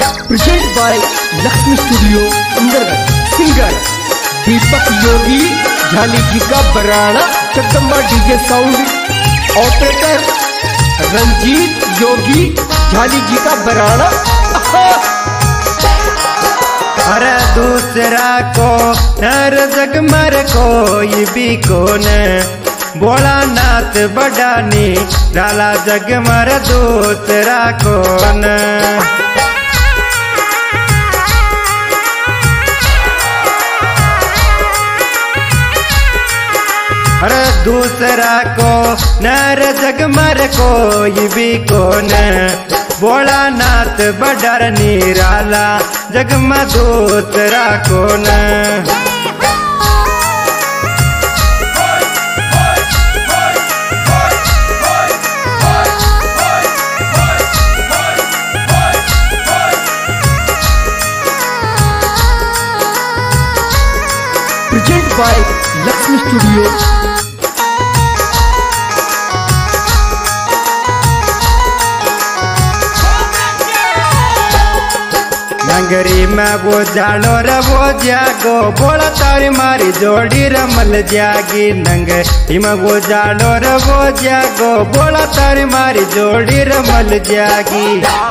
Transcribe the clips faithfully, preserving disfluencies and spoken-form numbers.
Present by Lakshmi studio Indergarh. Singer Deepak Yogi, Jhali ji का Barada, Jagdamba DJ sound. Operator Ranjeet Yogi, Jhali ji का बराड़ा। अरे दूसरा को हर जग मर कोई भी कौन, बोला नाथ बड़ानी डाला जग मर दूसरा कौन। अरे दूसरा को नर जग मर कोई भी कौन, बोला नाथ बडर निराला जग में दूसरा कौन। Present by Lakshmi studio. नगरी में वो जालो रे वो जागो, बोला तारी मारी जोड़ी रमल जागी। नगरी में वो जालो रे वो जागो, बोला तारी मारी जोड़ी रमल जागी।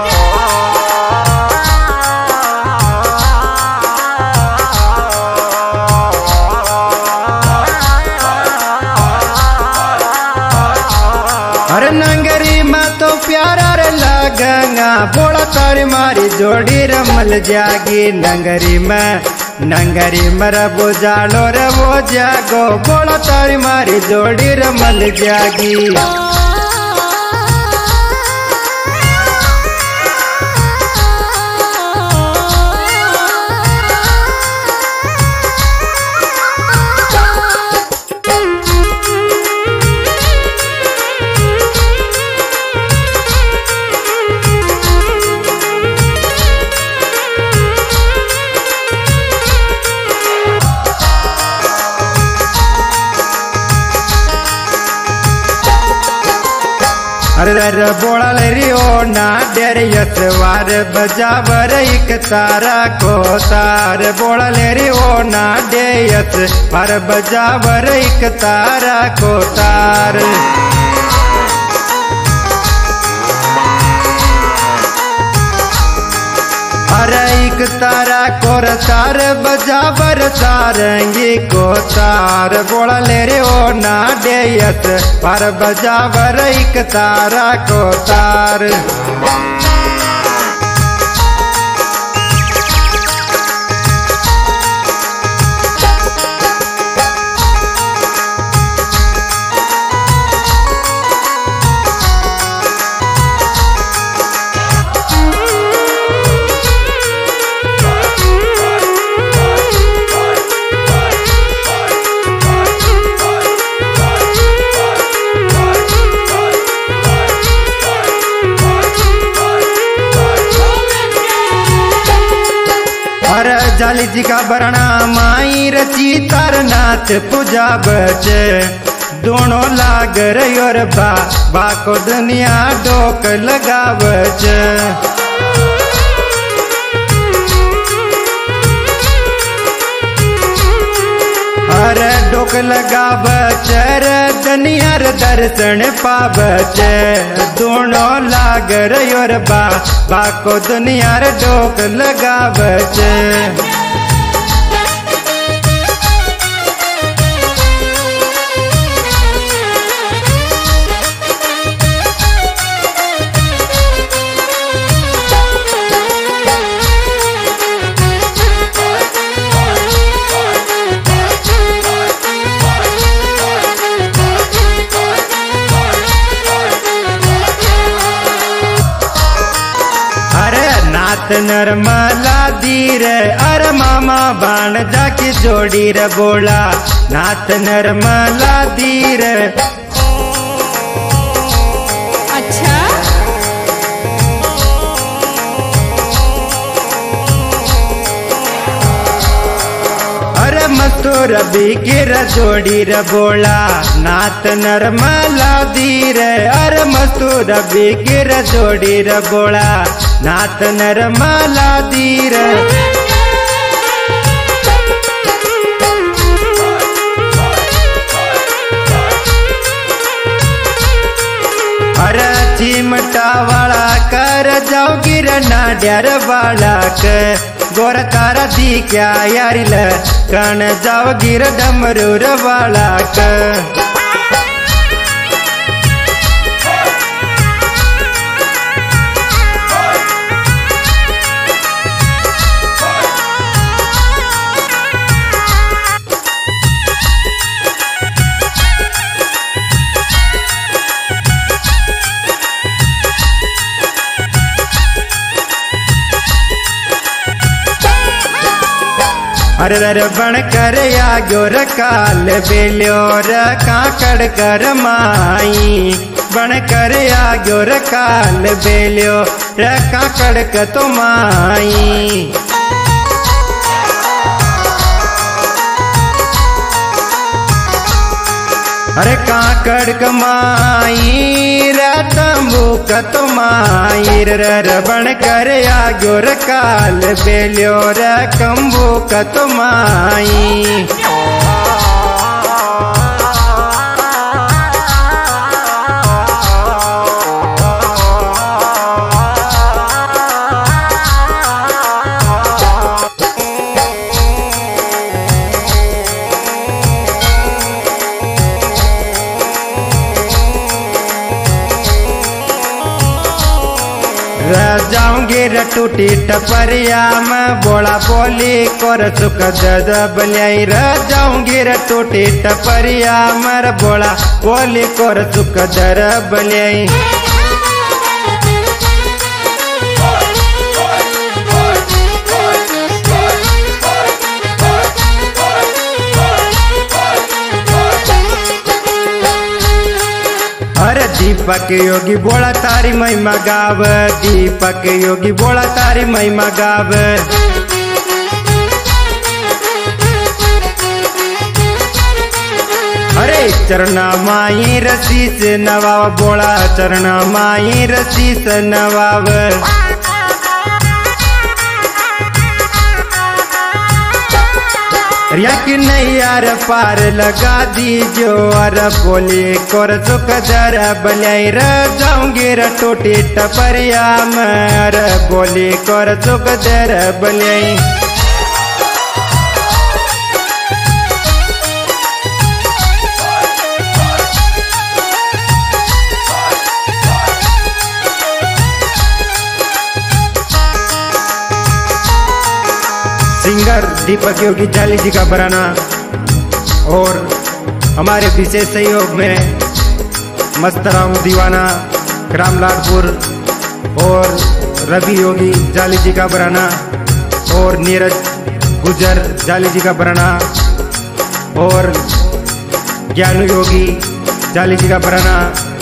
अरे नंगरी में तो प्यारा रे लगंगा, बोला तारी मारी जोड़ी रमल जागी। नंगरी में नंगरी मर वो जालो रे वो जागो, बोला तारी मारी जोड़ी रमल जागी। अरे बोला रे ओ ना डेर यतवार बजावर एक तारा को तार। बोला रे ओ ना डे यत पर बजावर एक तारा को तार। अरे एक तारा को तार बजावर सारंगी को तार। बोला ले रे ओ ना डेयत पर बजावर एक तारा को तार। झाली जी का बरना माई रची तारनाथ पूजा बचे। दोनों लाग रही और बा बा को दुनिया डोक लगावच। अरे डोक लगावच रे दुनिया दर्शन पावच। दोनों लाग रही और बा बा को दुनिया डोक लगावच। नाथ नरमला दीर अरे मामा बाण जाके जोड़ी रे बोला। नाथ नरमला दीर अच्छा अरे मस्तो रबी के जोड़ी रे बोला। नाथ नरमला दीर अरे मस्तो रबी के जोड़ी रे बोला। नाथ नरमला दीर अरे चिमटा वाला कर जाओ गिर नाड्यार बाळक गोर तारा दी क्या यारिल कण जाओ गिर डमरूर बाळक अरे रर बण कर या गोर काल बेल्यो र काकड़ कर माई बण कर या गोर काल बेल्यो र काकड़ क तो माई अरे काकड़ कमाई रतंबू कतमाई रर बण कर या गोर काल बेल्यो र कंबू कतमाई जाऊंगे रटूटी टपरिया में बोला बोली कर सुख दबलियाई र जाऊंगी रटूटी टपरिया मर बोला बोली कर सुख दबलियाई अरे दीपक योगी बोला तारी महिमा गाव दीपक योगी बोला तारी महिमा गाव अरे चरणा माई रसी से नवाव बोला चरणा माई रसी से नवाव कि नहीं यार पार लगा दीजो अर बोली कोर सुख दर बलियाई र जाऊंगी र टूटी टपरिया मर बोली कोर सुख दर बलियाई सिंगर दीपक योगी जाली जी का बराना और हमारे विशेष सहयोग में मस्तराम दीवाना रामलालपुर और रवि योगी जाली जी का बराना और नीरज गुजर जाली जी का बराना और ज्ञानू योगी जाली जी का बराना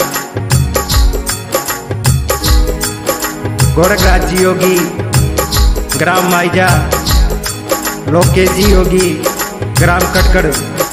गोरखराज जी योगी ग्राम माइजा लोकेश जी योगी ग्राम कटकड़